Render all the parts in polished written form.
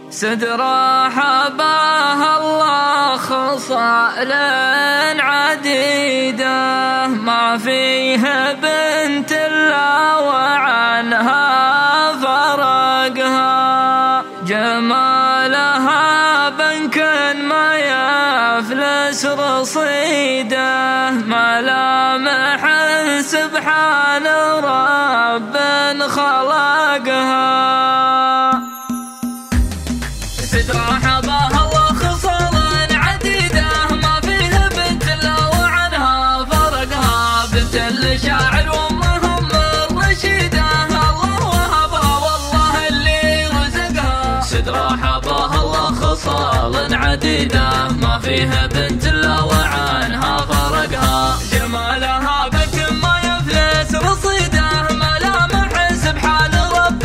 صدر حباها الله خصال عديدة ما فيه بنت إلا وعنها فرقها جمالها بنك ما يفلس رصيده ملامح سبحان رب خلقها صدر حباها الله خصال عديدة ما فيه بنت إلا وعنها فرقها بنت الشاعر وامهم الرشيدة الله وهبها والله اللي رزقها صدر حباها الله خصال عديدة ما فيه بنت إلا وعنها فرقها جمالها بك ما يفلس رصيده ملامح سبحان رب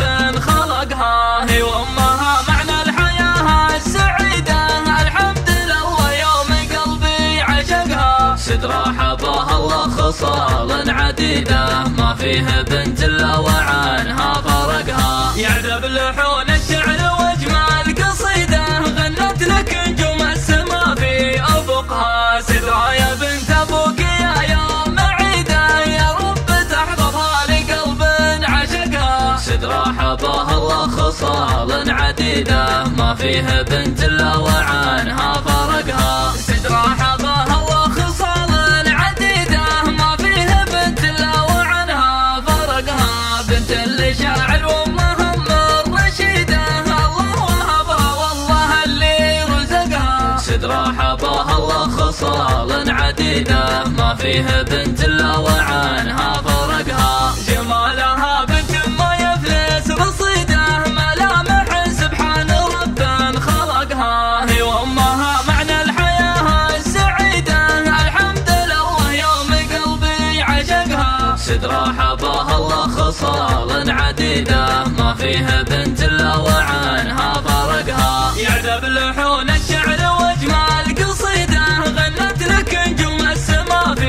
خلقها هي وامها معنى الحياة السعيدة الحمد لله يوم قلبي عشقها صدر حباها الله خصال عديدة ما فيه بنت إلا وعنها فرقها يعذب لحون الشعر واجمال قصيده غنت لك نجوم السما في افقها صدر يا بنت ابوك يا يوم عيده يا رب تحفظها لقلب عشقها صدر حباها الله خصال عديدة ما فيه بنت إلا وعنها فرقها صدر حباها الله خصال عديدة ما فيه بنت إلا وعنها فرقها بنت الشاعر وامهم الرشيدة الله وهبها والله اللي رزقها صدر حباها الله خصال عديدة ما فيه بنت إلا وعنها فرقها جمالها بك ما يفلس رصيده ملامح سبحان رب خلقها هي وامها معنى الحياة السعيدة الحمد لله يوم قلبي عشقها صدر حباها الله خصال عديدة ما فيه بنت إلا وعنها فرقها يعذب لحون الشعر واجمال قصيده غنت لك نجوم السما في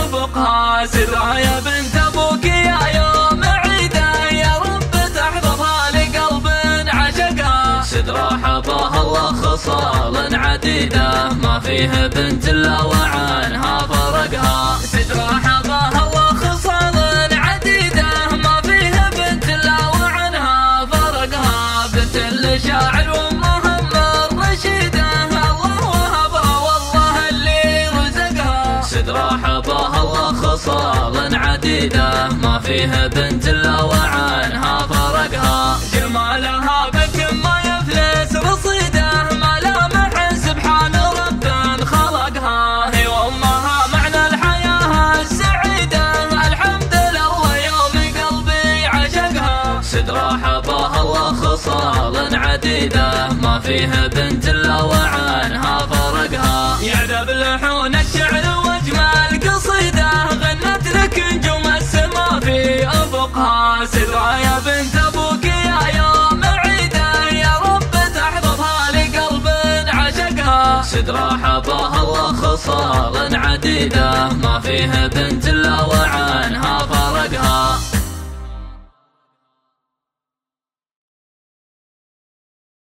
افقها صدر يا بنت ابوك يا يوم عيده يا رب تحفظها لقلب عشقها صدر حباها الله خصال عديدة ما فيه بنت إلا وعنها فرقها صدر حباها الله خصال عديدة ما فيه بنت إلا وعنها فرقها بنت الشاعر وامهم الرشيدة الله وهبها والله اللي رزقها صدر حباها الله خصال عديدة ما فيه بنت إلا وعنها فرقها جمالها بك ما يفلس رصيده ملامح سبحان رب خلقها هي وامها معنى الحياة السعيدة الحمد لله يوم قلبي عشقها صدر حباها الله خصال عديدة ما فيه بنت إلا وعنها فرقها يعذب لحون الشعر واجمال قصيده غنت لك نجوم السما في افقها صدر يا بنت ابوك يا يوم عيده يا رب تحفظها لقلب عشقها صدر حباها الله خصال عديدة ما فيه بنت إلا وعنها فرقها